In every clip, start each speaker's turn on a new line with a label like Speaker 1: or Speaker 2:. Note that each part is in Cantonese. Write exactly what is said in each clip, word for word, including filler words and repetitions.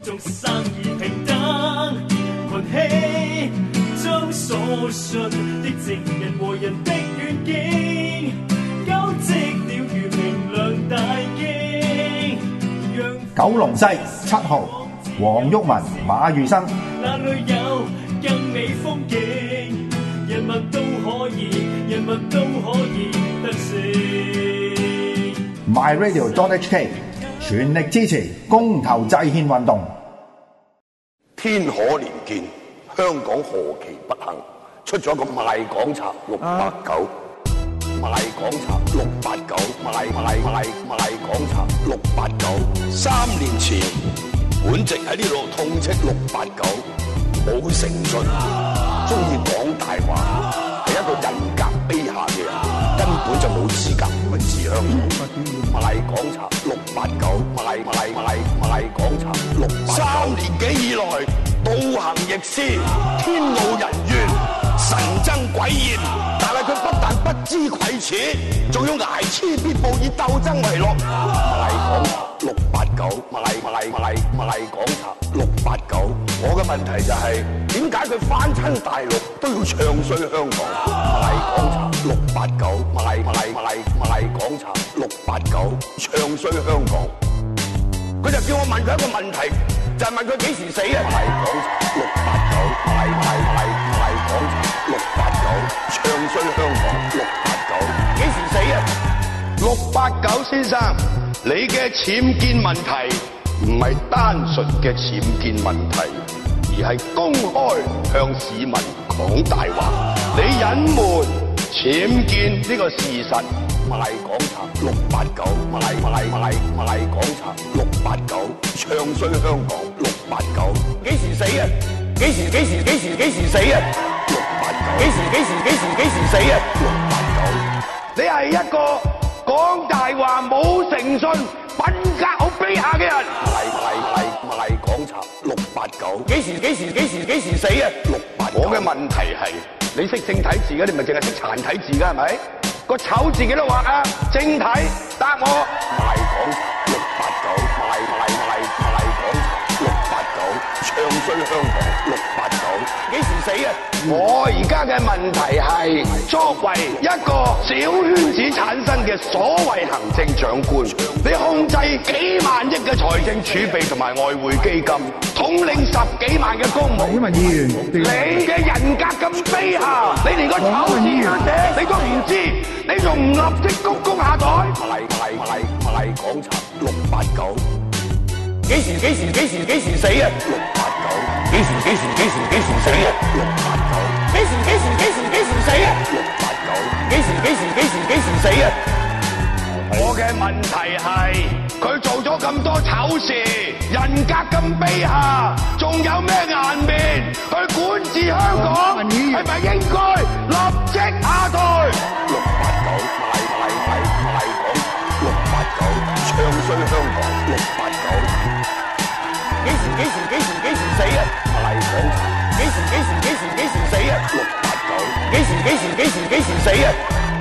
Speaker 1: 眾生而平等，群起將所信的正人和人的願景，交織了如明亮大經。
Speaker 2: 九龍西七號黃毓民、馬宇生。
Speaker 1: 那裏有更美風景，人民都可以，人民都可以得勝。
Speaker 2: My Radio dot H K 全力支持公投制憲運動。
Speaker 3: 天可憐見，香港何其不幸，出咗個賣港賊六八九，賣港賊六八九，賣賣賣賣港賊六八九。三年前，本席喺呢度痛斥六八九，冇誠信，中意講大話，係一個人格卑下嘅人，根本就冇資格去治香港。賣港賊六八九，賣賣賣賣港賊六八九。三年幾以來，倒行逆施，天怒人怨，神憎鬼厭，但係佢不但不知愧恥，仲要睚眥必報，以鬥爭為樂。賣港賊六八九，賣賣賣賣港賊六八九。我嘅問題就係點解佢翻親大陸都要唱衰香港？賣港賊六八九，賣賣賣賣港賊六八九，唱衰香港。佢就叫我問佢一個問題，就係、是、問佢幾時死啊？賣港賊六八九，賣賣賣賣港賊六八九，唱衰香港六八九，幾時死啊？六八九先生，你嘅僭建問題唔係單純嘅僭建問題，而係公開向市民講大話，你隱瞞僭建呢個事實。賣港賊六八九，賣賣賣賣港賊六八九，唱衰香港六八九，幾時死啊？幾時幾時幾時幾時死啊？六八九，幾時幾時幾時幾時死啊？六八九，你係一個講大話冇誠信、品格好卑下嘅人。賣賣賣賣港賊六八九，幾時幾時幾時幾時死啊？六八九，我嘅問題係你識正體字嘅，你咪淨係識殘體字㗎係咪？個醜字幾多畫啊？正體答我。賣港賊六八九，賣賣賣賣港賊六八九，唱衰香港六八九，幾時死啊？我而家嘅問題係，作為一個小圈子產生嘅所謂行政長官，你控制幾萬億嘅財政儲備同埋外匯基金，統領十幾萬嘅公務。議員，你嘅人格咁卑下，你連個醜字點寫你都唔知。你仲唔立即鞠躬下台？賣賣賣賣港賊六八九，幾時幾時幾時幾時死啊？六八九，幾時幾時幾時幾時死啊？六八九，幾時幾時幾時幾時死啊？六八九，幾時幾時幾時幾時死啊？我嘅問題係佢做咗咁多醜事，人格咁卑下，仲有咩顏面去管治香港？係咪應該立即下台？六八九，賣賣賣賣港賊六八九，唱衰香港六八九，幾時幾時幾時幾時死啊？賣港賊，幾時幾時幾時幾時死啊？六八九，幾時幾時幾時幾時死啊？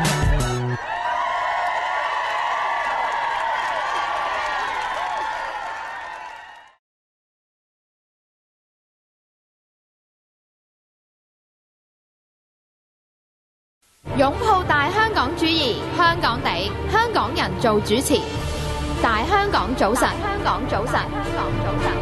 Speaker 4: 擁抱大香港主義，香港地，香港人做主持。大香港早晨，香港早晨，香港早晨。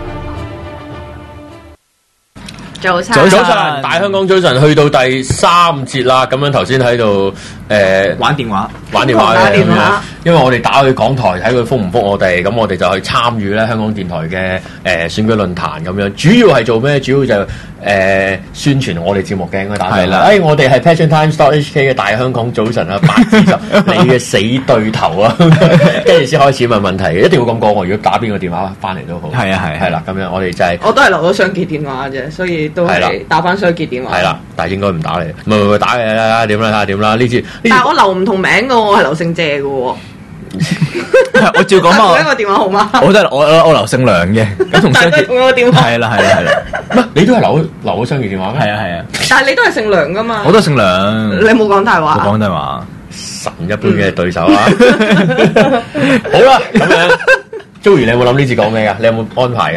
Speaker 5: 早晨，
Speaker 6: 早晨，大香港早晨，去到第三節啦。咁樣頭先喺度誒
Speaker 5: 玩電話，
Speaker 6: 玩電話
Speaker 5: 打電話。
Speaker 6: 因為我哋打去港台睇佢覆唔覆我哋，咁我哋就去參與咧香港電台嘅誒、呃、選舉論壇咁樣。主要係做咩？主要就誒、呃、宣傳我哋節目嘅應該打係啦。誒、哎，我哋係 Passion Times dot H K 嘅大香港早晨啊，八字就你嘅死對頭啊，跟住先開始問問題嘅，一定要咁講我。如果打邊個電話翻嚟都好，係啊係係啦，咁樣我哋就係、是、
Speaker 5: 我都係留咗雙傑電話啫，所以都係打翻雙傑電話。
Speaker 6: 係啦，但係應該唔打你，唔係唔係打你啦，點啦睇下點啦呢次。
Speaker 5: 但係我留唔同名嘅，我係留姓謝嘅喎。
Speaker 7: 我照講嘛，
Speaker 5: 同一個電話號碼。
Speaker 7: 我都係我我我留姓梁嘅，咁同雙傑
Speaker 5: 同一個電話。
Speaker 7: 係啦係啦係啦。
Speaker 6: 乜？你都係留留咗雙傑電話咩？
Speaker 7: 係啊係啊。
Speaker 5: 但係你都係姓梁噶嘛？
Speaker 7: 我都姓梁。
Speaker 5: 你冇講大話。
Speaker 7: 冇講大話。
Speaker 6: 神一般嘅對手啊！好啦，咁樣 ，Joey，你有冇諗呢次講咩噶？你有冇安排噶？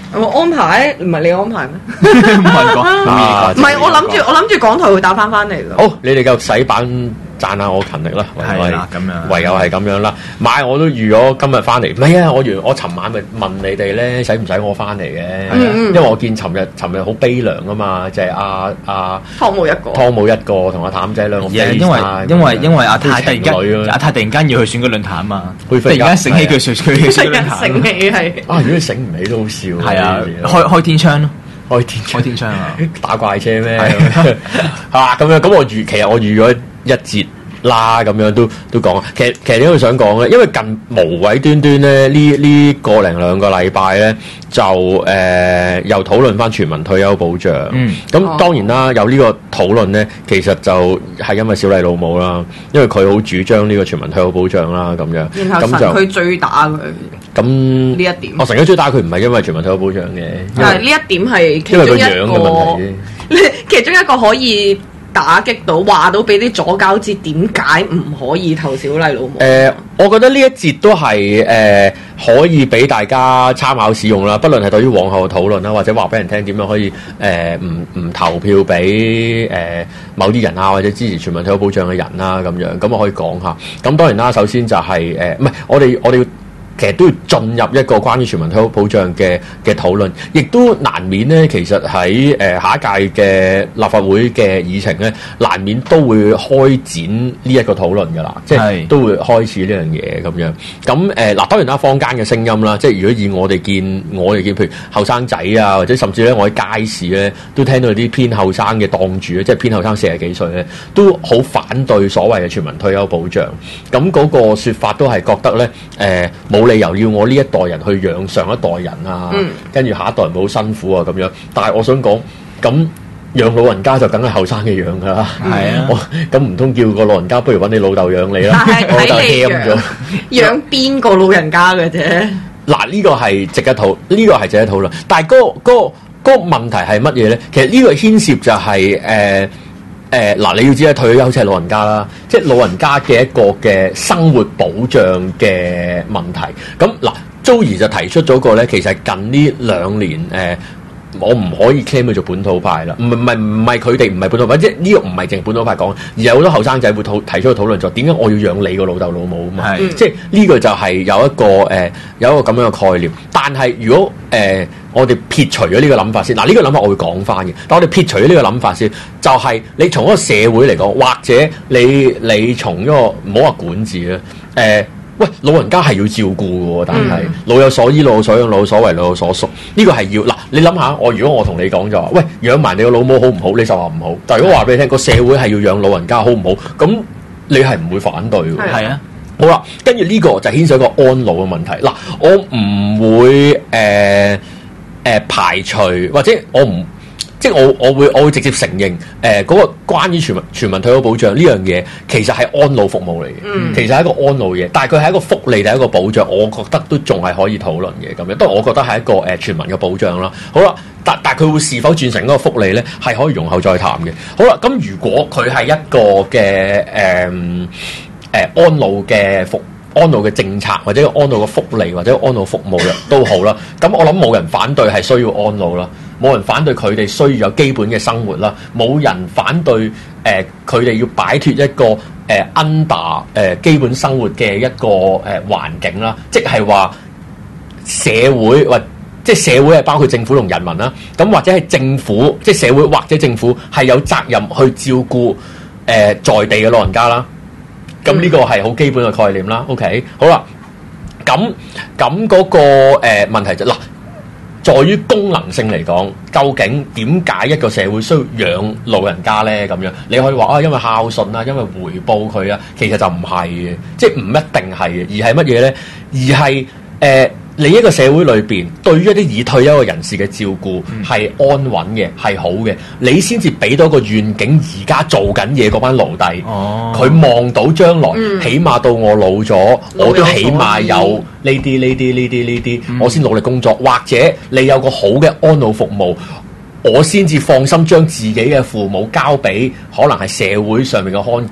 Speaker 5: 我安排唔係你安排咩？
Speaker 7: 唔係講，
Speaker 6: 啊
Speaker 5: 唔係我諗住我諗住港台會打翻翻嚟㗎。
Speaker 6: 好，你哋繼續洗版讚下我勤力啦，
Speaker 7: 係啦咁樣
Speaker 6: 唯有係咁樣啦。買我都預咗今日翻嚟，唔係啊！我原我尋晚咪問你哋咧，使唔使我翻嚟嘅？因為我見尋日尋日好悲涼啊嘛，就係阿阿
Speaker 5: 湯姆一個，
Speaker 6: 湯姆一個同阿譚仔兩個，
Speaker 7: 因為因為因為阿太突然間阿太突然間要去選舉論壇啊嘛，突然間醒起佢選佢去選舉論壇，
Speaker 5: 醒起係
Speaker 6: 啊！如果醒唔起都好笑，
Speaker 7: 係啊，開開天窗咯。
Speaker 6: 開天
Speaker 7: 開天窗啊！
Speaker 6: 打怪車咩？係嘛咁樣咁我預其實我預咗一節啦，咁樣都都講。其實其實點解想講咧？因為近無謂端端咧呢呢個零兩個禮拜咧就誒、呃、又討論翻全民退休保障。嗯，咁當然啦，有呢個討論咧，其實就係因為小麗老母啦，因為佢好主張呢個全民退休保障啦，咁樣。
Speaker 5: 然後神佢追打佢。
Speaker 6: 咁呢
Speaker 5: 一點，
Speaker 6: 我成日追打佢唔係因為全民退休保障嘅，
Speaker 5: 但係呢一點係其中一個，其中一個可以打擊到話到俾啲左膠知點解唔可以投小麗老母。
Speaker 6: 誒、呃，我覺得呢一節都係誒、呃、可以俾大家參考使用啦，不論係對於往後嘅討論啦，或者話俾人聽點樣可以誒唔唔投票俾誒、呃、某啲人啊，或者支持全民退休保障嘅人啦，咁樣咁我可以講下。咁當然啦，首先就係誒唔係我哋我哋要。其實都要進入一個關於全民退休保障嘅嘅討論，亦都難免咧。其實喺誒、呃、下一屆嘅立法會嘅議程咧，難免都會開展呢一個討論㗎啦，即係都會開始呢樣嘢咁樣。咁誒嗱，當然啦，坊間嘅聲音啦，即係如果以我哋見，我哋見譬如後生仔啊，或者甚至咧我喺街市咧都聽到啲偏後生嘅檔主咧，即係偏後生四十幾歲咧，都好反對所謂嘅全民退休保障。咁嗰個説法都係覺得咧誒冇理由要我呢一代人去養上一代人啊，跟住、嗯、下一代人會好辛苦啊咁樣。但係我想講，咁養老人家就梗係後生嘅養噶啦。係啊，咁唔通叫個老人家不如揾你老豆養你啦？
Speaker 5: 但係睇你養養邊個老人家嘅啫。
Speaker 6: 嗱，呢、這個係值得討，呢、這個係值得討論。但係嗰、那個嗰、那個嗰、那個問題係乜嘢咧？其實呢個牽涉就係、是、誒。呃誒嗱、呃，你要知咧，退休即係老人家啦，即係老人家嘅一個嘅生活保障嘅問題。咁嗱 Joey 就提出咗個咧，其實近呢兩年誒、呃，我唔可以 claim 佢做本土派啦，唔係唔係唔係佢哋唔係本土派，即係呢個唔係淨本土派講，而係好多後生仔會討提出個討論就點解我要養你個老豆老母啊嘛？是即係呢個就係有一個誒、呃、有一個咁樣嘅概念。但係如果誒、呃我哋撇除咗呢個諗法先，嗱、這、呢個諗法我會講翻嘅。但我哋撇除咗呢個諗法先，就係、是、你從一個社會嚟講，或者你你從一個唔好話管治咧，誒、呃、喂老人家係要照顧嘅喎，但係、嗯、老有所依，老有所養，老有所為，老有所屬，呢、這個係要嗱。你諗下，我如果我同你講就話，喂養埋你個老母好唔好？你就話唔好。但係如果話俾你聽，個社會係要養老人家好唔好？咁你係唔會反對嘅。係啊。好啦，跟住呢個就牽涉一個安老嘅問題。嗱，我唔會誒。呃誒、呃、排除或者我唔即係我我會我會直接承認誒嗰、呃那個關於全民全民退休保障呢樣嘢其實係安老服務嚟嘅，嗯、其實係一個安老嘢，但係佢係一個福利定係一個保障，我覺得都仲係可以討論嘅咁樣。當然我覺得係一個誒、呃、全民嘅保障啦。好啦，但但係佢會是否轉成一個福利咧，係可以容後再談嘅。好啦，咁如果佢係一個嘅誒誒安老嘅服。安老嘅政策或者安老嘅福利或者安老服務嘅都好啦，咁我諗冇人反對係需要安老啦，冇人反對佢哋需要有基本嘅生活啦，冇人反對誒佢哋要擺脫一個誒、呃、under 誒、呃、基本生活嘅一個誒、呃、環境啦，即係話社會或即係社會係包括政府同人民啦，咁或者係政府即係社會或者政府係有責任去照顧誒、呃、在地嘅老人家啦。咁呢個係好基本嘅概念啦。OK， 好啦，咁咁嗰個誒、呃、問題就嗱，在於功能性嚟講，究竟點解一個社會需要養老人家咧？咁樣你可以話啊，因為孝順啊，因為回報佢啊，其實就唔係嘅，即係唔一定係嘅，而係乜嘢咧？而係誒。呃你一個社會裏邊對於一啲已退休嘅人士嘅照顧係安穩嘅，係好嘅，你先至俾到個願景。而家做緊嘢嗰班奴隸，佢望、哦、到將來，嗯、起碼到我老咗，老我都起碼有呢啲呢啲呢啲呢啲，我先努力工作。或者你有個好嘅安老服務，我先至放心將自己嘅父母交俾可能係社會上面嘅看管。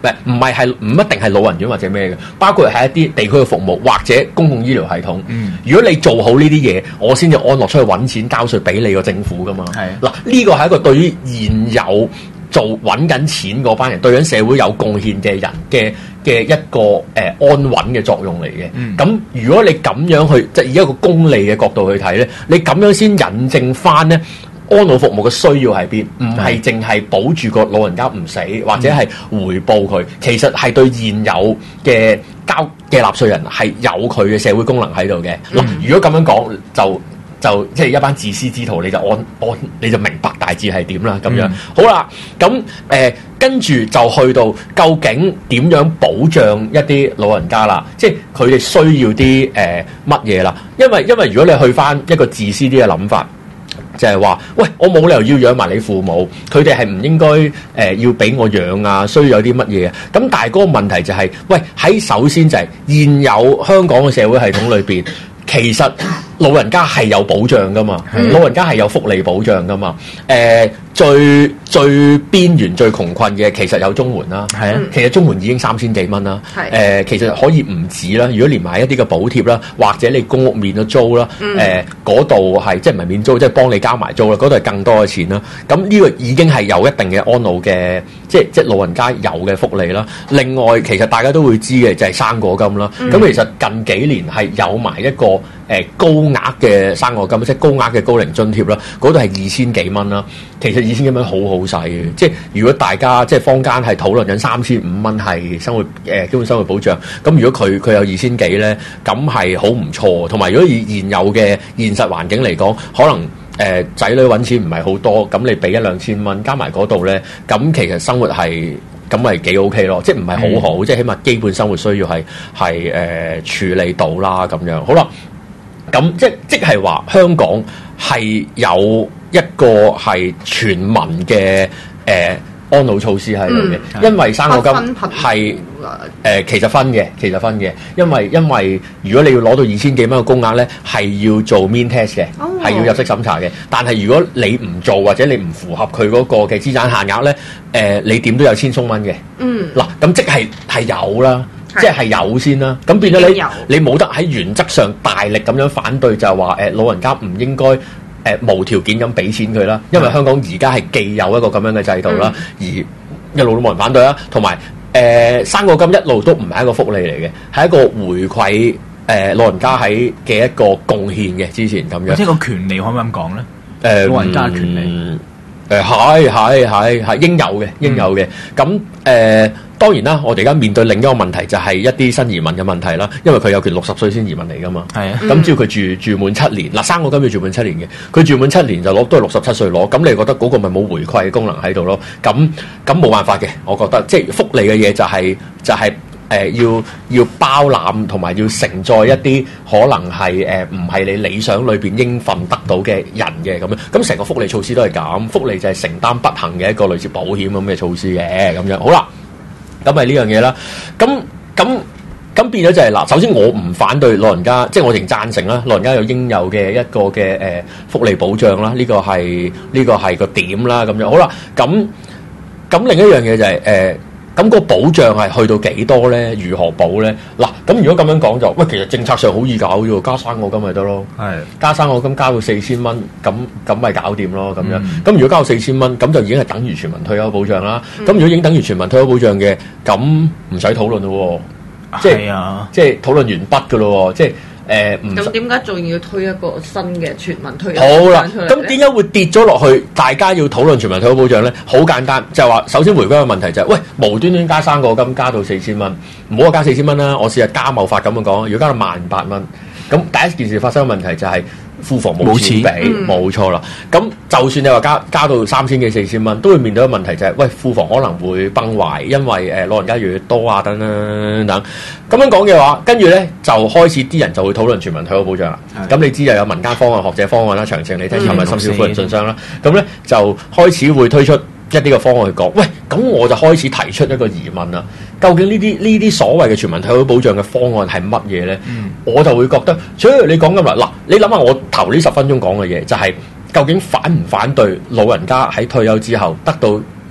Speaker 6: 誒唔係係唔一定係老人院或者咩嘅，包括係一啲地區嘅服務或者公共醫療系統。嗯，如果你做好呢啲嘢，我先至安樂出去揾錢交稅俾你個政府噶嘛。係嗱，呢個係一個對於現有做揾緊錢嗰班人，對緊社會有貢獻嘅人嘅嘅一個誒、呃、安穩嘅作用嚟嘅。咁、嗯、如果你咁樣去即係以一個公利嘅角度去睇咧，你咁樣先引證翻咧安老服務嘅需要喺邊，唔係淨係保住個老人家唔死，或者係回報佢，其實係對現有嘅交嘅納稅人係有佢嘅社會功能喺度嘅。嗱、嗯，如果咁樣講就。就即係一班自私之徒，你就按按你就明白大致係點啦咁樣。嗯、好啦，咁誒跟住就去到究竟點樣保障一啲老人家啦？即係佢哋需要啲誒乜嘢啦？因為因為如果你去翻一個自私啲嘅諗法，就係話，喂，我冇理由要養埋你父母，佢哋係唔應該誒、呃、要俾我養啊，需要有啲乜嘢啊？咁但係嗰個問題就係、是，喂，喺首先就係現有香港嘅社會系統裏邊。其實老人家係有保障噶嘛，嗯、老人家係有福利保障噶嘛。誒、呃，最最邊緣、最窮困嘅，其實有綜援啦。係啊，其實綜援已經三千幾蚊啦。係誒、呃，其實可以唔止啦。如果連埋一啲嘅補貼啦，或者你公屋免咗租啦，誒嗰度係即係唔係免租，即係幫你交埋租啦，嗰度係更多嘅錢啦。咁呢個已經係有一定嘅安老嘅，即係即係老人家有嘅福利啦。另外，其實大家都會知嘅就係生果金啦。咁、嗯、其實近幾年係有埋一個。誒高額嘅生果金，即係高額嘅高齡津貼啦，嗰度係二千幾蚊啦。其實二千幾蚊好好使嘅，即係如果大家即係坊間係討論緊三千五蚊係生活誒、呃、基本生活保障，咁如果佢佢有二千幾咧，咁係好唔錯。同埋如果以現有嘅現實環境嚟講，可能誒仔、呃、女揾錢唔係好多，咁你俾一兩千蚊加埋嗰度咧，咁其實生活係。咁咪幾 OK 咯，即係唔係好好，嗯、即係起碼基本生活需要係係誒處理到啦咁樣。好啦，咁即即係話香港係有一個係全民嘅誒、呃、安老措施喺度嘅，嗯、因為生果金係誒其實分嘅，其實分嘅，因為因為如果你要攞到二千幾蚊嘅公額咧，係要做 mean test 嘅，係、哦、要入息審查嘅。但係如果你唔做或者你唔符合佢嗰個嘅資產限額咧，誒、呃、你點都有千鬆蚊嘅。嗯，嗱咁即係係有啦，是即係有先啦。咁變咗你有你冇得喺原則上大力咁樣反對，就係話誒老人家唔應該誒、呃、無條件咁俾錢佢啦。因為香港而家係既有一個咁樣嘅制度啦，嗯、而一路都冇人反對啦，同埋。誒、呃、生果金一路都唔係一個福利嚟嘅，係一個回饋誒、呃、老人家喺嘅一個貢獻嘅。之前咁樣，
Speaker 7: 即係個權利可唔可以咁講咧？誒、
Speaker 6: 呃、
Speaker 7: 老人家嘅權利
Speaker 6: 誒係係係係應有嘅，應有嘅。咁誒、呃、當然啦，我哋而家面對另一個問題就係一啲新移民嘅問題啦，因為佢有權六十歲先移民嚟噶嘛。係啊，咁只要佢住住滿七年，嗱生果金要住滿七年嘅，佢住滿七年就攞都係六十七歲攞，咁你覺得嗰個咪冇回饋嘅功能喺度咯？咁咁冇辦法嘅，我覺得即係福利嘅嘢就係、是、就係、是。誒、呃、要要包攬同埋要承載一啲可能係誒唔係你理想裏邊應份得到嘅人嘅咁樣，咁成個福利措施都係咁，福利就係承擔不幸嘅一個類似保險咁嘅措施嘅咁樣。好啦，咁係呢樣嘢啦。咁咁咁變咗就係、是、嗱，首先我唔反對老人家，即係我仍贊成啦，老人家有應有嘅一個嘅誒、呃、福利保障啦，呢、這個係呢、這個係個點啦咁樣。好啦，咁咁另一樣嘢就係、是、誒。呃咁個保障係去到幾多咧？如何保咧？嗱，咁如果咁樣講就，喂，其實政策上好易搞啫喎，加生果金咪得咯。係的，加生果金加到四千蚊，咁咁咪搞掂咯，咁樣。咁、嗯、如果交到四千蚊，咁就已經係等於全民退休保障啦。咁、嗯、如果已經等於全民退休保障嘅，咁唔使討論咯。即係啊，即係討論完畢噶咯，即係。誒唔咁點解仲要推一個新嘅全民退休保障出嚟？好啦，咁點解會跌咗落去？大家要討論全民退休保障咧，好簡單，就係、是、話首先回歸個問題就係、是，喂，無端端加生果金加到四千蚊，唔好話加四千蚊啦，我試下加貿法咁樣講，如果加到萬八蚊，咁第一件事發生嘅問題就係、是。庫房冇錢俾，冇錯啦。咁就算你話加加到三千幾四千蚊，都會面對一個問題就係、是，喂，庫房可能會崩壞，因為誒、呃、老人家越嚟越多啊，等等等。咁樣講嘅話，跟住咧就開始啲人就會討論全民退休保障啦。咁的你知又有民間方案、學者方案啦，詳情你聽尋日深宵夫人信箱啦。咁咧就開始會推出一啲嘅方案去講，喂，咁我就開始提出一個疑問啦。究竟呢啲呢啲所謂嘅全民退休保障嘅方案係乜嘢咧？嗯、我就會覺得，除咗你講咁啦，嗱，你諗下我頭呢十分鐘講嘅嘢，就係、是、究竟反唔反對老人家喺退休之後得到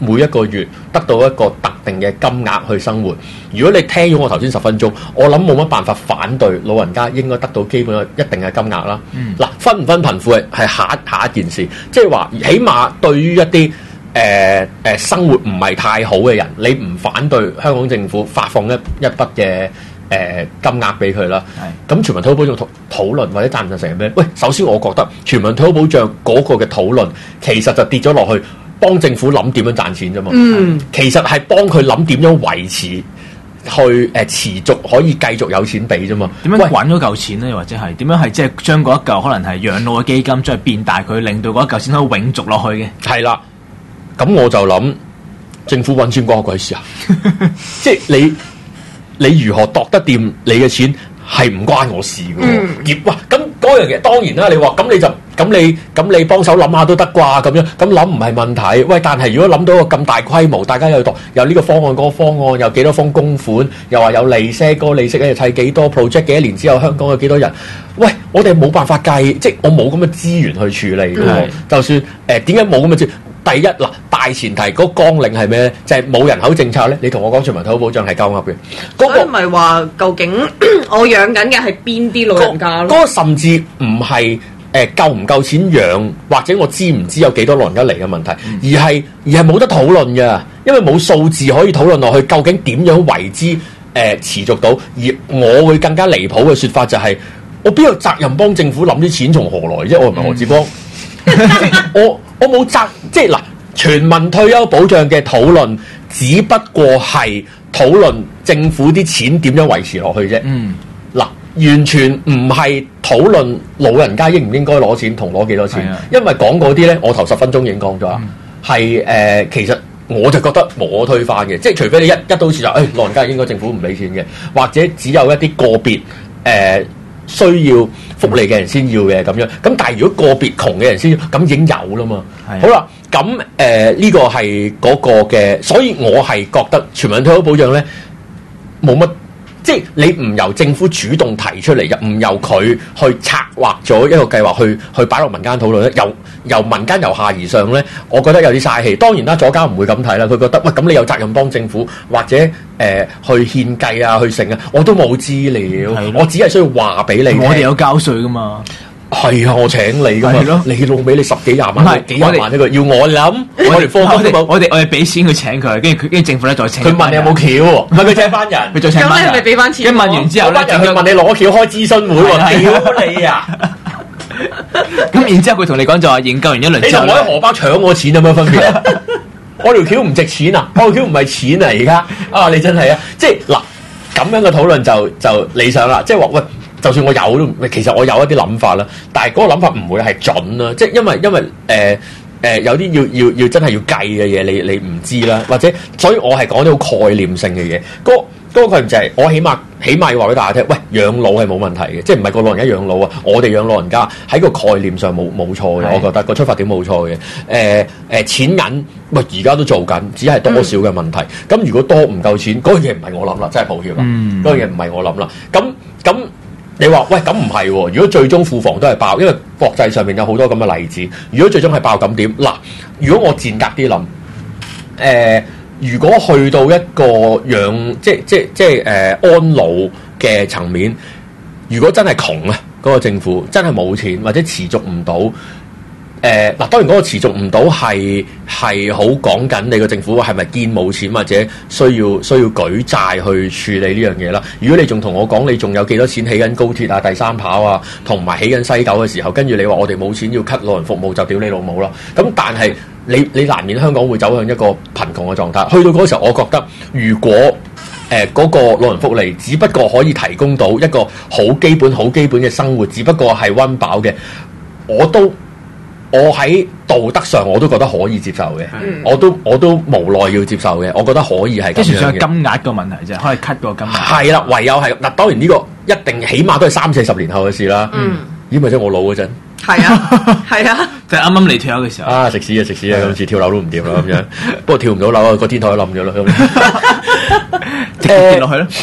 Speaker 6: 每一個月得到一個特定嘅金額去生活。如果你聽咗我頭先十分鐘，我諗冇乜辦法反對老人家應該得到基本一定嘅金額啦。嗱、嗯，分唔分貧富係係下下一件事，即係話起碼對於一啲誒誒生活唔係太好嘅人，你唔反對香港政府發放一一筆嘅誒金額俾佢啦。咁是全民退休保障討討論或者贊唔贊成係咩？喂，首先我覺得全民退休保障嗰個嘅討論其實就跌咗落去幫政府諗點樣賺錢啫嘛。嗯，其實係幫佢諗點樣維持去誒、呃、持續可以繼續有錢俾啫嘛。點樣
Speaker 7: 滾嗰嚿錢咧？或者係點樣係即係將嗰一嚿可能係養老嘅基金將佢變大佢，令到嗰一嚿錢可以永續落去嘅？
Speaker 6: 係啦。咁我就諗政府揾錢關我鬼事啊！即係你你如何度得掂你嘅錢係唔關我事嘅。嗯、而哇咁嗰樣嘢當然啦，你話咁你就咁你咁你幫手諗下都得啩咁樣，咁諗唔係問題。喂，但係如果諗到個咁大規模，大家有度有呢個方案嗰、嗰個方案，有幾多封供款，又話有利息，嗰、嗰個利息咧砌幾多 project 幾多年之後香港有幾多人？喂，我哋冇辦法計，即係我冇咁嘅資源去處理嘅。嗯、就算誒點解冇咁嘅資源？第一嗱，大前提嗰綱領係咩咧？就係、是、冇人口政策咧。你同我講全民退休保障係鳩噏嘅。嗰、那個
Speaker 5: 唔係話究竟我養緊嘅係邊啲老人家咯？
Speaker 6: 嗰、那個甚至唔係誒夠唔夠錢養，或者我知唔知有幾多老人家嚟嘅問題，嗯、而係而係冇得討論嘅，因為冇數字可以討論落去。究竟點樣為之誒、呃、持續到？而我會更加離譜嘅説法就係、是，我邊有責任幫政府諗啲錢從何來啫？我唔係何志光。嗯我我冇責，即係嗱，全民退休保障嘅討論，只不過係討論政府啲錢點樣維持落去啫。嗯，嗱，完全唔係討論老人家應唔應該攞錢同攞幾多錢，的因為講嗰啲咧，我頭十分鐘已經講咗啦，係誒、嗯呃，其實我就覺得無可推翻嘅，即係除非你一一刀切就，誒、哎，老人家應該政府唔俾錢嘅，或者只有一啲個別誒。呃需要福利嘅人先要嘅咁樣，咁但係如果個別窮嘅人先要，咁已經有啦嘛。的好啦，咁誒呢個係嗰個嘅，所以我係覺得全民退休保障咧冇乜，即係你唔由政府主動提出嚟，又唔由佢去策劃咗一個計劃去去擺落民間討論咧，由由民間由下而上咧，我覺得有啲嘥氣。當然啦，左膠唔會咁睇啦，佢覺得喂咁你有責任幫政府或者誒、呃、去獻計啊，去成啊，我都冇資料，的我只係需要話俾你。
Speaker 7: 我哋有交稅噶嘛。
Speaker 6: 係啊，我請你噶嘛，的你老俾你十幾廿萬，是幾廿萬一個，要我諗，我哋科我
Speaker 7: 哋我哋我哋俾錢佢請佢，跟住佢跟住政府咧再請。
Speaker 6: 佢問你有冇橋，唔係佢請翻人，
Speaker 7: 佢再請翻人。咁你係
Speaker 5: 咪俾翻錢？
Speaker 7: 跟住問完之後咧，
Speaker 6: 佢問你攞橋開諮詢會喎，屌你啊！
Speaker 7: 咁然之後佢同你講就話研究完一輪之後，
Speaker 6: 你同我喺荷包搶我錢有乜分別？我條橋唔值錢啊！我條橋唔係錢啊！而家啊，你真係啊！即係嗱咁樣嘅討論就就理想啦，即係話喂。就算我有都，其實我有一啲諗法啦，但係嗰個諗法唔會係準啦，即係因為因為誒誒、呃呃、有啲要要要真係要計嘅嘢，你你唔知啦，或者所以我係講啲好概念性嘅嘢。嗰、嗰個概念就係、是、我起碼起碼要話俾大家聽，喂，養老係冇問題嘅，即係唔係個老人家養老啊？我哋養老人家喺個概念上冇冇錯嘅，是的 我覺得個出發點冇錯嘅。誒、呃、誒、呃、錢銀喂而家都做緊，只係多少嘅問題。咁、嗯、如果多唔夠錢，嗰樣嘢唔係我諗啦，真係抱歉啦，嗰樣嘢唔係我諗啦。咁咁。你話喂咁唔係喎？如果最終庫房都係爆，因為國際上面有好多咁嘅例子。如果最終係爆咁點？嗱，如果我賤格啲諗，誒、呃，如果去到一個養即即即誒、呃、安老嘅層面，如果真係窮啊，嗰、那個政府真係冇錢或者持續唔到。誒嗱、呃，當然嗰個持續唔到係係好講緊你個政府係咪堅冇錢或者需要需要舉債去處理呢樣嘢啦。如果你仲同我講你仲有幾多錢起緊高鐵啊、第三跑啊，同埋起緊西九嘅時候，跟住你話我哋冇錢要 cut 老人服務就屌你老母啦。咁但係你你難免香港會走向一個貧窮嘅狀態。去到嗰時候，我覺得如果誒嗰、呃那個老人福利只不過可以提供到一個好基本好基本嘅生活，只不過係溫飽嘅，我都。我喺道德上我都覺得可以接受嘅，嗯、我都我都無奈要接受嘅，我覺得可以係咁樣嘅。
Speaker 7: 即係算係金額個問題啫，可以 cut 個金額。
Speaker 6: 係啦，唯有係嗱，當然呢個一定起碼都係三四十年後嘅事啦。嗯，咦咪即係我老嗰陣。
Speaker 5: 係啊，係啊，
Speaker 7: 就係啱啱你退休嘅時候。
Speaker 6: 啊，食屎啊食屎啊！今次跳樓都唔掂啦咁樣，不過跳唔到樓啊，個天台冧咗啦咁。
Speaker 7: 跌落去咯。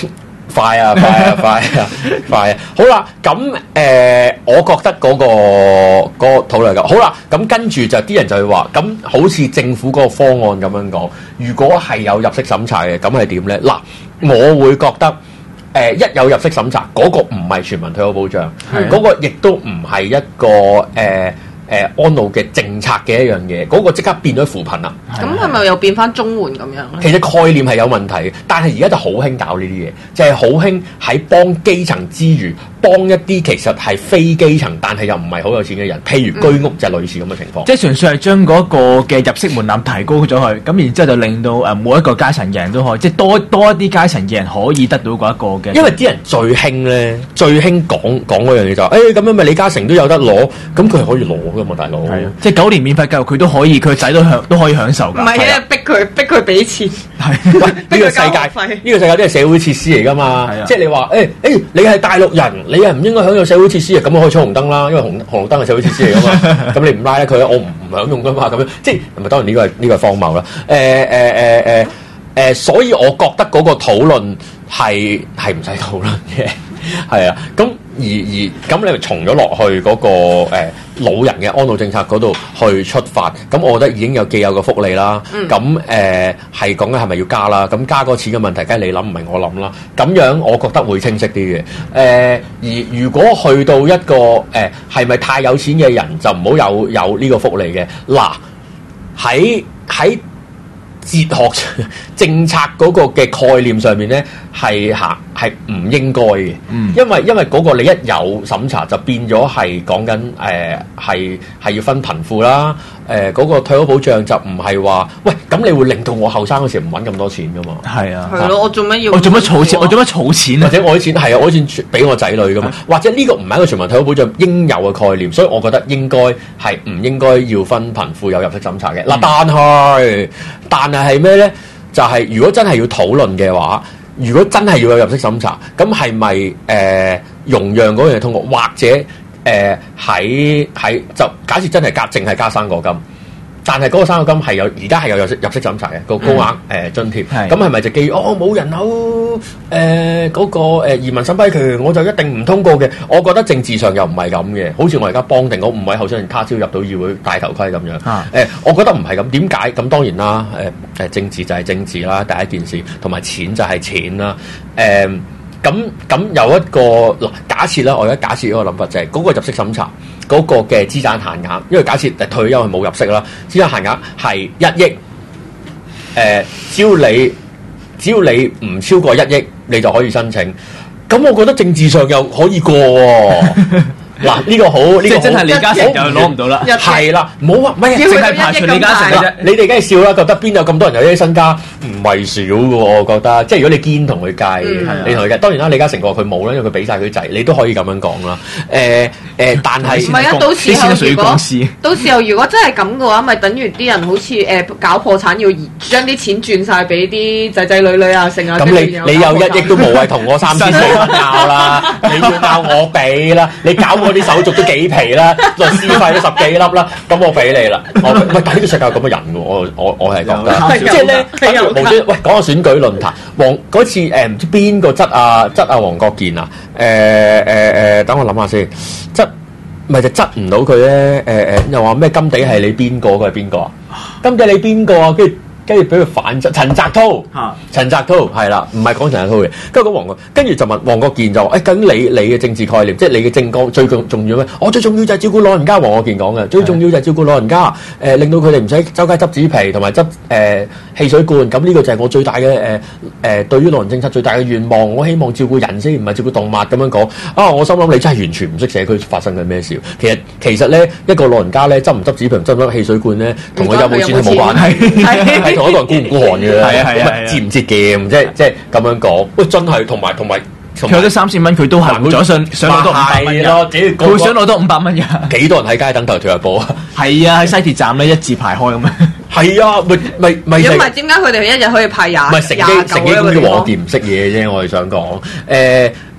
Speaker 6: 快啊快啊快啊快啊！好啦，咁誒、呃，我覺得嗰、那個嗰、那個討論㗎。好啦，咁跟住就啲人就會話，咁好似政府嗰個方案咁樣講，如果係有入息審查嘅，咁係點咧？嗱，我會覺得誒、呃，一有入息審查，嗰、那個唔係全民退休保障，嗰、那個亦都唔係一個誒。呃誒、呃、安老嘅政策嘅一樣嘢，嗰、那個即刻變咗扶貧啦。
Speaker 5: 咁係咪又變翻綜援咁樣咧？
Speaker 6: 其實概念係有問題嘅，但係而家就好興搞呢啲嘢，就係好興喺幫基層之餘，幫一啲其實係非基層，但係又唔係好有錢嘅人，譬如居屋就係類似咁嘅情況。
Speaker 7: 即係純粹係將嗰個嘅入息門檻提高咗去，咁然之後就令到誒每一個階層嘅人都可以，即係多多一啲階層嘅人可以得到嗰一個嘅。
Speaker 6: 因為啲人最興咧，最興講講嗰樣嘢就係、是，誒、欸、咁樣咪李嘉誠都有得攞，咁佢係可以攞㗎嘛，大佬。
Speaker 7: 係啊，即係九年免費教育佢都可以，佢個仔都享都可以享受㗎。
Speaker 5: 唔係啊，逼佢逼佢俾錢。
Speaker 6: 係，喂，呢個世界呢個世界都係社會設施嚟㗎嘛。即係你話誒誒，你係大陸人，你係唔應該享有社會設施啊？咁我可以衝紅燈啦，因為紅紅綠燈係社會設施嚟㗎嘛。咁你唔拉咧佢，我唔唔享用㗎嘛。咁樣即係咪當然呢個係呢個係荒謬啦。誒誒誒誒誒，所以我覺得嗰個討論係係唔使討論嘅。係啊，咁而而咁你咪從咗落去嗰、那個、呃、老人嘅安老政策嗰度去出發，咁我覺得已經有既有嘅福利啦。咁誒係講緊係咪要加啦？咁加嗰個錢嘅問題，梗係你諗唔係我諗啦。咁樣我覺得會清晰啲嘅。誒、呃、而如果去到一個誒係咪太有錢嘅人就唔好有有呢個福利嘅嗱，喺喺。哲學政策嗰個嘅概念上面咧，係行係唔應該嘅，嗯、因為因為嗰個你一有審查就變咗係講緊誒係係要分貧富啦，誒、呃、嗰、嗰個退休保障就唔係話喂咁你會令到我後生嗰時唔揾咁多錢噶嘛？係啊，
Speaker 5: 係咯，我做乜要
Speaker 7: 我做乜儲錢？我做乜儲錢？
Speaker 6: 或者我啲錢係啊，我啲錢俾我仔女噶嘛？或者呢個唔係一個全民退休保障應有嘅概念，所以我覺得應該係唔應該要分貧富有入息審查嘅嗱、嗯，但係但係。係咩咧？就係、是、如果真係要討論嘅話，如果真係要有入息審查，咁係咪誒容讓嗰樣嘢通過，或者誒喺喺就假設真係加淨係加生果金？但係嗰個生果金係有而家係有入息入息審查嘅個高額誒、嗯呃、津貼，咁係咪就基於哦冇人口誒嗰、呃那個、呃、移民審批權，我就一定唔通過嘅？我覺得政治上又唔係咁嘅，好似我而家幫定嗰五位候選人他朝入到議會戴頭盔咁樣。誒、啊呃，我覺得唔係咁。點解？咁當然啦，誒、呃、誒政治就係政治啦，第一件事，同埋錢就係錢啦。誒咁咁有一個嗱，假設啦，我而家假設一個諗法就係、是、嗰、那個入息審查。嗰個嘅資產限額，因為假設退休係冇入息啦，資產限額係一億。誒、呃，只要你只要你唔超過一億，你就可以申請。咁我覺得政治上又可以過喎、哦。嗱，呢、這個好，呢、這個
Speaker 7: 即真係李嘉誠就攞唔到啦。
Speaker 6: 係啦，唔好話咩，
Speaker 7: 淨係排除李嘉誠啫。
Speaker 6: 你哋梗係笑啦，覺得邊有咁多人有啲身家唔係少嘅喎？我覺得，即係如果你堅同佢計，嗯、你同佢計，當然啦，李嘉誠話佢冇啦，因為佢俾晒佢仔，你都可以咁樣講啦。誒、呃、誒、呃，但係
Speaker 5: 唔係啊？到時候如果到時候如果真係咁嘅話，咪等於啲人好似誒、呃、搞破產，要將啲錢轉晒俾啲仔仔女女啊，剩啊。咁
Speaker 6: 你你有一億都無謂同我三千四蚊拗啦，你要拗我俾啦，你搞我啲手續都幾皮啦，律師費都十幾粒啦，咁我俾你啦。我喂，但係呢個世界有咁嘅人嘅，我我我係覺得，即係咧，等於無端喂講個選舉論壇，黃嗰次誒唔知邊個質啊質啊黃國健啊，誒誒誒，等我諗下先，質咪就質唔到佢咧，誒誒又話咩金地係你邊個？佢係邊個啊？金地你邊個啊？跟住。跟住俾佢反質，陳澤濤，陳澤濤係啦，唔係講陳澤濤嘅。跟住講黃國，跟住就問黃國健就話：誒、哎，究竟你你嘅政治概念，即係你嘅政綱最重要咩？我最重要就係照顧老人家。黃國健講嘅，最重要就係照顧老人家，誒、呃，令到佢哋唔使周街執紙皮同埋執誒汽水罐。咁呢個就係我最大嘅誒誒，對於老人政策最大嘅願望。我希望照顧人先，唔係照顧動物咁樣講。啊，我心諗你真係完全唔識社區發生緊咩事。其實其實咧，一個老人家咧執唔執紙皮，執唔執汽水罐咧，同佢有冇錢係冇關係。同一個人孤唔孤寒嘅，係啊係啊，節唔節儉，即係即係咁樣講。喂，真係同埋同埋，
Speaker 7: 佢有得三千蚊，佢都係唔想上上攞多五百蚊
Speaker 6: 咯。
Speaker 7: 佢想攞多五百蚊嘅，
Speaker 6: 幾多人喺街等頭條日報啊？
Speaker 7: 係啊，喺西鐵站咧一字排開咁樣。
Speaker 6: 係啊，咪咪咪。
Speaker 5: 如果唔係點解佢哋一日可以派廿？
Speaker 6: 唔係乘機乘機公嘅黃店唔識嘢啫，我係想講誒。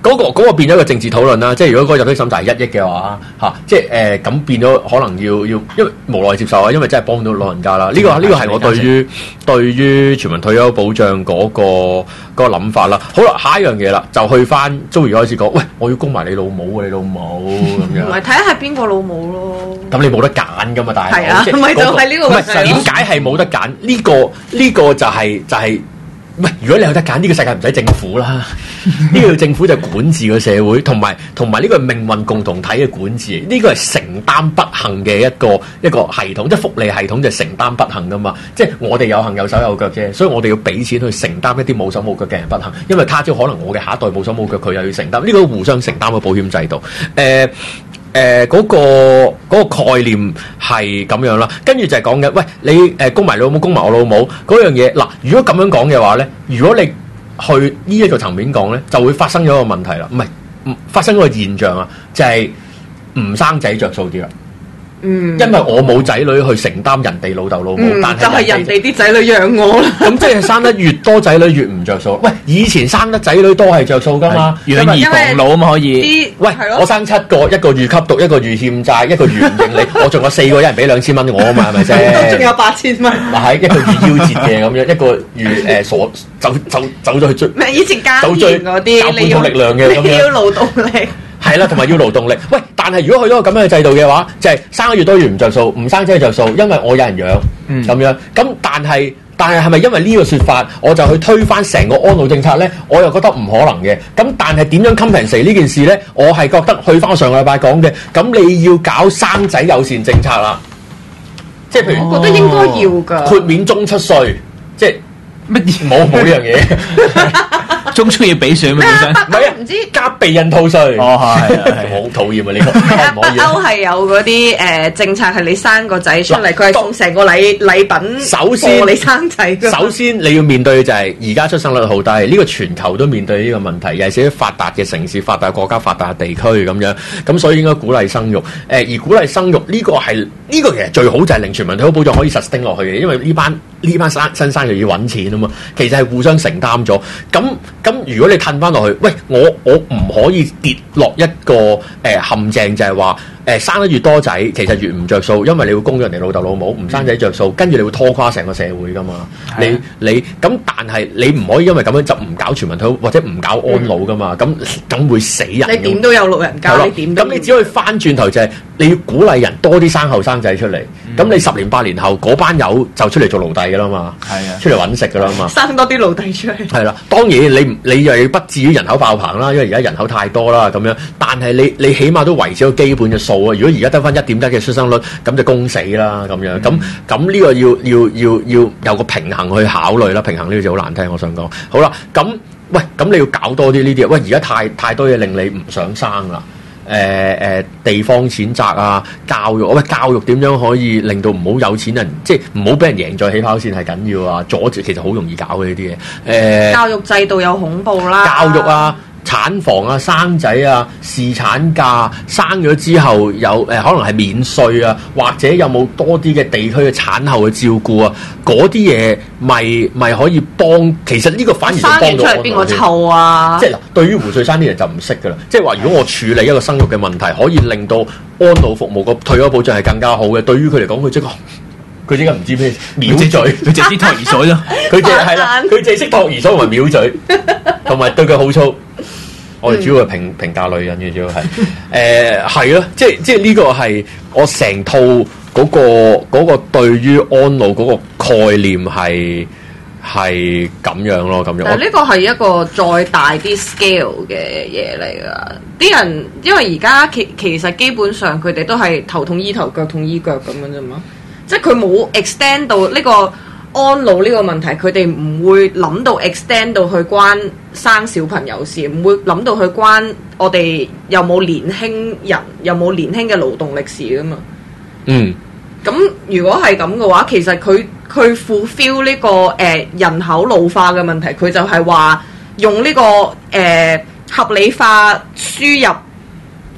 Speaker 6: 嗰、個嗰、個變咗一個政治討論啦，即係如果嗰個入息審查係一億嘅話，嚇、啊，即係誒咁變咗可能要要，因為無奈接受啊，因為真係幫到老人家啦。呢、呢個呢、呢個係我對於對於全民退休保障嗰、個嗰、個諗法啦。好啦，下一樣嘢啦，就去翻 Joey開始講，喂，我要供埋你老母啊，你老母咁樣。
Speaker 5: 唔係睇下係邊個老母咯。
Speaker 6: 咁你冇得揀噶嘛，大佬。
Speaker 5: 係啊，咪就係呢個問題咯。
Speaker 6: 點解係冇得揀？呢、呢個呢、呢個就係、係、就係、係。唔係，如果你有得揀，呢、呢個世界唔使政府啦。呢個政府就管治個社會，同埋同埋呢個係命運共同體嘅管治。呢、呢個係承擔不幸嘅一個一個系統，即係福利系統就承擔不幸噶嘛。即係我哋有幸有手有腳啫，所以我哋要俾錢去承擔一啲冇手冇腳嘅人不幸，因為他朝可能我嘅下一代冇手冇腳，佢又要承擔。呢、呢個互相承擔嘅保險制度，誒、呃。誒嗰、呃那個那個概念係咁樣啦，跟住就係講緊，喂你誒供埋你老母，供埋我老母嗰樣嘢嗱。如果咁樣講嘅話咧，如果你去呢一個層面講咧，就會發生咗一個問題啦，唔係唔發生嗰個現象啊，就係、是、唔生仔着數啲啦。嗯，因為我冇仔女去承擔人哋老豆老母，嗯、但係就係人哋啲仔女養我啦。咁即係生得越多仔女越唔着數。喂，以前生得仔女多係着數噶嘛，養兒防老啊嘛可以。喂，我生七個，一個預吸毒，一個預欠債，一個預唔認你，我仲有四個，一人俾兩千蚊我啊嘛，係咪先？仲有八千蚊。嗱係一個預夭折嘅咁樣，一個預誒所走走走咗去追。咩？以前家園嗰啲，你要力量嘅咁樣，你要勞動力。係啦，同埋要勞動力。喂，但係如果去到個咁樣嘅制度嘅話，就係、是、生得越多越唔着數，唔生仔着數，因為我有人養，咁、嗯、樣。咁但係但係係咪因為呢個説法，我就去推翻成個安老政策咧？我又覺得唔可能嘅。咁但係點樣 compensate 呢件事咧？我係覺得去翻上個禮拜講嘅，咁你要搞生仔友善政策啦。即係譬如，我覺得應該要㗎。豁免中出稅，即係乜嘢？冇冇呢樣嘢。中出要俾稅咩？本身唔係啊，唔知加避孕套稅。哦，係係好討厭啊！呢個北歐係有嗰啲誒政策，係你生個仔出嚟，佢係送成個禮禮品。首先你生仔，首先你要面對就係而家出生率好低，呢個全球都面對呢個問題，尤其是啲發達嘅城市、發達國家、發達地區咁樣。咁所以應該鼓勵生育。誒而鼓勵生育呢個係呢個其實最好就係令全民退休保障可以實踐落去嘅，因為呢班呢班生新生又要揾錢啊嘛，其實係互相承擔咗。咁咁如果你褪翻落去，喂，我我唔可以跌落一個誒、呃、陷阱，就係話誒生得越多仔，其實越唔着數，因為你會供咗人哋老豆老母，唔生仔着數，跟住你會拖垮成個社會噶嘛。的你你咁，但係你唔可以因為咁樣就唔搞全民退休或者唔搞安老噶嘛。咁咁、嗯、會死人。你點都有老人家，的你點咁你只可以翻轉頭就係、是、你要鼓勵人多啲生後生仔出嚟。咁、嗯、你十年八年後嗰班友就出嚟做奴隸噶啦嘛，係啊的，出嚟揾食噶啦嘛，生多啲奴隸出嚟。係啦，當然你你又要不至於人口爆棚啦，因為而家人口太多啦咁樣。但係你你起碼都維持個基本嘅數啊。如果而家得翻一點一嘅出生率，咁就公死啦咁樣。咁咁呢個要要要要有個平衡去考慮啦。平衡呢個字好難聽，我想講。好啦，咁喂，咁你要搞多啲呢啲。喂，而家太太多嘢令你唔想生啦。誒誒、呃、地方譴責啊，教育，喂，教育點樣可以令到唔好有錢人，即係唔好俾人贏在起跑線係緊要啊！阻住其實好容易搞嘅呢啲嘢。誒、呃，教育制度有恐怖啦，教育啊。產房啊、生仔啊、侍產假，生咗之後有誒、呃、可能係免稅啊，或者有冇多啲嘅地區嘅產後嘅照顧啊？嗰啲嘢咪咪可以幫。其實呢個反而幫到生完出嚟邊個湊啊？即係嗱，對於胡翠珊啲人就唔識噶啦。即係話，如果我處理一個生育嘅問題，可以令到安老服務個退休保障係更加好嘅。對於佢嚟講，佢即刻佢即刻唔知咩秒嘴，佢淨係知托兒所咯。佢淨係係啦，佢淨係識托兒所同埋秒嘴，同埋對佢好粗。我哋主要係評評價女人嘅，主要係誒係咯，即係即係呢個係我成套嗰、嗰個嗰、嗰個對於安老嗰個概念係係咁樣咯，咁樣。但係呢個係一個再大啲 scale 嘅嘢嚟㗎。啲人因為而家其其實基本上佢哋都係頭痛醫頭，腳痛醫腳咁樣啫嘛，即係佢冇 extend 到呢個安老呢個問題，佢哋唔會諗到 extend 到去關生小朋友事，唔會諗到去關我哋有冇年輕人，有冇年輕嘅勞動力事噶嘛。嗯，咁如果係咁嘅話，其實佢佢 fulfill 呢個誒、呃、人口老化嘅問題，佢就係話用呢、這個誒、呃、合理化輸入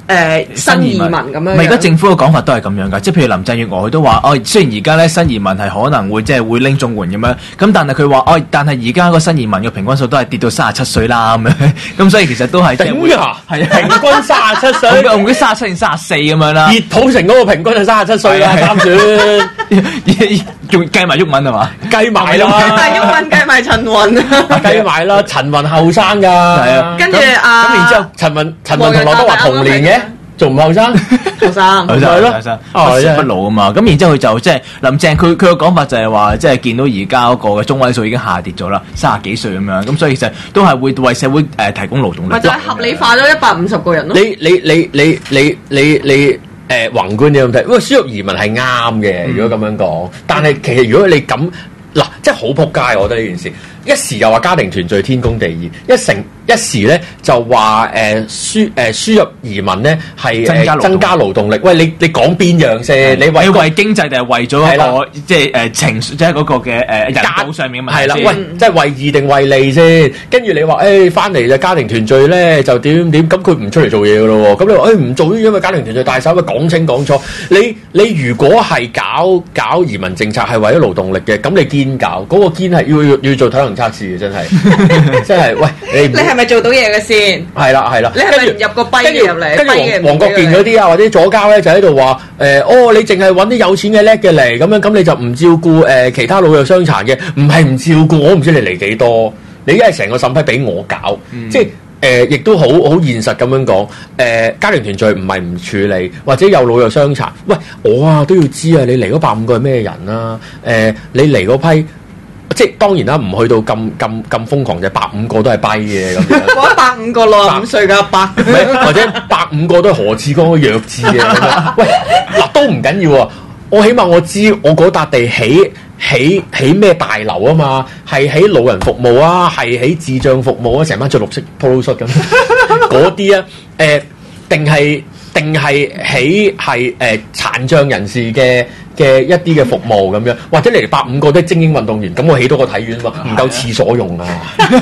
Speaker 5: 誒新移民咁樣。
Speaker 7: 唔係而家政府嘅講法都係咁樣㗎，即係譬如林鄭月娥佢都話，哦，雖然而家咧新移民係可能會即係會拎綜援咁樣，咁但係佢話，哦，但係而家個新移民嘅平均數都係跌到三十七歲啦咁樣，咁所以其實都係即係會
Speaker 6: 頂啊！係平均三十七歲，
Speaker 7: 我唔記得三十七定三十四咁樣啦。
Speaker 6: 熱土城嗰個平均係三十七歲啦，參選
Speaker 7: 仲計埋鬱文係嘛？
Speaker 6: 計埋啦，
Speaker 5: 計埋鬱文，計埋陳雲，
Speaker 6: 計埋啦，陳雲後生㗎，
Speaker 7: 係啊，
Speaker 5: 跟住啊，
Speaker 6: 咁然之後陳雲陳雲同劉德華同年嘅。仲唔後生？
Speaker 5: 後生，
Speaker 7: 後生，後生，不時不老啊嘛！咁然之後佢就即係林鄭，佢佢個講法就係話，即係見到而家嗰個嘅中位數已經下跌咗啦，三十幾歲咁樣，咁所以其實都係會為社會誒提供勞動力。
Speaker 5: 或者合理化咗一百五十個人咯。
Speaker 6: 你你你你你你你誒宏觀啲咁睇，喂，輸入移民係啱嘅，如果咁樣講。但係其實如果你咁嗱，即係好撲街，我覺得呢件事。一時又話家庭團聚天公地義，一成一時咧就話誒、呃、輸誒、呃、輸入移民咧係增加增加勞動力。喂，你你講邊樣先？你為為經濟定係為咗一個即係誒情即係嗰個嘅誒人道上面嘅問題？係啦，喂，即係為義定為利先？跟住你話誒翻嚟就家庭團聚咧就點點咁，佢唔出嚟做嘢噶咯喎？咁你話誒唔做，因為家庭團聚大手，咪講清講楚。你你如果係搞搞移民政策係為咗勞動力嘅，咁你堅搞嗰、嗰個堅係要要要做體能測試嘅，真係真係喂你
Speaker 5: 你係咪做到嘢嘅先？
Speaker 6: 係啦係啦，
Speaker 5: 你係咪唔入個跛嘅入嚟？
Speaker 6: 跟住黃黃國健嗰啲啊，或者左膠咧就喺度話誒，哦你淨係揾啲有錢嘅叻嘅嚟，咁樣咁你就唔照顧誒、呃、其他老弱傷殘嘅，唔係唔照顧，我唔知你嚟幾多，你一係成個審批俾我搞，嗯、即係。誒，亦、呃、都好好現實咁樣講。誒、呃，家庭團聚唔係唔處理，或者有老弱傷殘。喂，我啊都要知啊，你嚟嗰百五個係咩人啊？誒、呃，你嚟嗰批，即係當然啦，唔去到咁咁咁瘋狂，就百五個都係跛嘅咁樣。
Speaker 5: 嗰百五個六十五歲嘅阿伯，
Speaker 6: 或者百五個都係何志剛嘅弱智嘅咁樣。喂，嗱都唔緊要啊，我起碼我知我嗰笪地起。起起咩大樓啊嘛？係起老人服務啊，係起智障服務啊，成班着綠色 polo shirt 咁嗰啲啊？誒，定係定係起係誒殘障人士嘅嘅一啲嘅服務咁樣，或者嚟百五個都係精英運動員，咁我起多個體院喎，唔夠廁所用啊！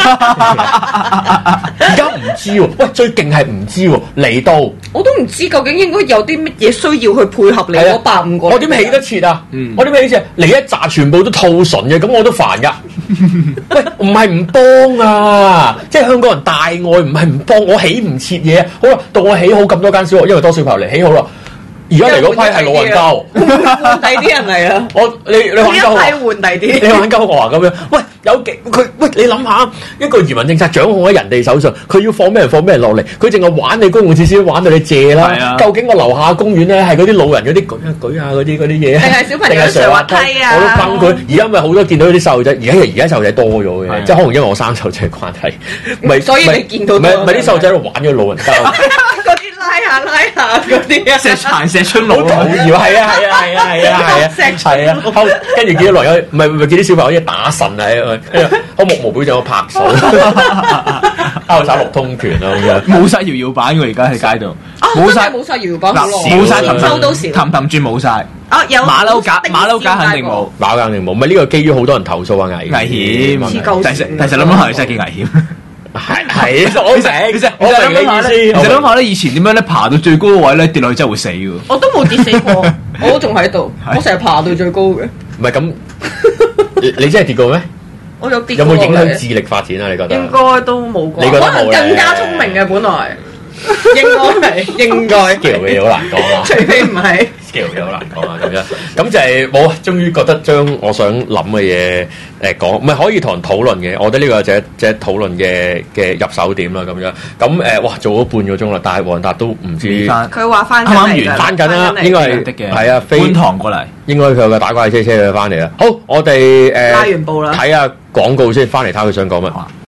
Speaker 6: 而家唔知喎，喂，最勁係唔知喎，嚟到
Speaker 5: 我都唔知究竟應該有啲乜嘢需要去配合你嗰百五個。
Speaker 6: 我點起得切啊？嗯、我點起得切？嚟一紮全部都套純嘅，咁我都煩噶。喂，唔係唔幫啊！即係香港人大愛，唔係唔幫，我起唔切嘢。好啦，到我起好咁多間小學，因為多小朋友嚟，起好啦。而家嚟嗰批係老人家，
Speaker 5: 換第啲人嚟啊！
Speaker 6: 我你你玩鳩我，
Speaker 5: 換第啲，
Speaker 6: 你玩鳩我啊咁樣。喂，有幾佢喂？你諗下，一個移民政策掌控喺人哋手上，佢要放咩人放咩人落嚟，佢淨係玩你公共設施，玩到你借啦。啊、究竟我樓下公園咧係嗰啲老人嗰啲舉啊舉啊嗰啲嗰啲嘢，定係
Speaker 5: 小朋友上滑梯啊？
Speaker 6: 我都崩佢。而家咪好多見到啲細路仔，而家而家細路仔多咗嘅，啊、即係可能因為我生細路仔嘅關係，咪
Speaker 5: 所以你見到
Speaker 6: 咪咪啲細路仔喺度玩咗老人家。
Speaker 5: 拉下拉下嗰啲啊，
Speaker 7: 石殘石春路，
Speaker 6: 好搞笑，係啊係啊係啊係啊係啊，係啊，跟住見到來友，唔係唔係見啲小朋友好似打神啊，跟住好目無表情，我拍手，拋晒六通拳啊咁樣，
Speaker 7: 冇晒搖搖板喎，而家喺街度，
Speaker 5: 冇晒冇晒搖搖板，
Speaker 7: 冇晒氹
Speaker 5: 收到時
Speaker 7: 氹氹轉冇晒，
Speaker 5: 啊有
Speaker 7: 馬騮架馬騮架肯定冇，
Speaker 6: 馬騮肯定冇，咪呢個基於好多人投訴話危
Speaker 7: 危險，但係但係諗下真係幾危險。
Speaker 6: 係係，我明，其實我明你意思。
Speaker 7: 其實諗下咧，以前點樣咧爬到最高個位咧，跌落去真係會死嘅。
Speaker 5: 我都冇跌死過，我都仲喺度。我成日爬到最高嘅。
Speaker 6: 唔係咁，你你真係跌過咩？
Speaker 5: 我有跌過。
Speaker 6: 有冇影響智力發展啊？你覺得？
Speaker 5: 應該都冇過。
Speaker 6: 你覺得
Speaker 5: 可能更加聰明嘅本來。應該係應該。
Speaker 6: skill 嘅嘢好難講啊。
Speaker 5: 除非唔係。
Speaker 6: skill 嘅好難講啊，咁樣。咁就係冇啊！終於覺得將我想諗嘅嘢。誒講唔係可以同人討論嘅，我覺得呢個就係即係討論嘅嘅入手點啦咁樣。咁誒哇做咗半個鐘啦，但係黃達都唔知
Speaker 5: 佢話翻
Speaker 7: 啱啱完
Speaker 6: 翻緊啦，應該係係啊飛
Speaker 7: 觀塘過嚟，
Speaker 6: 應該佢有個打怪車車佢翻嚟啦。好，我哋誒
Speaker 5: 拉完步啦，
Speaker 6: 睇下廣告先，翻嚟睇下佢想講乜。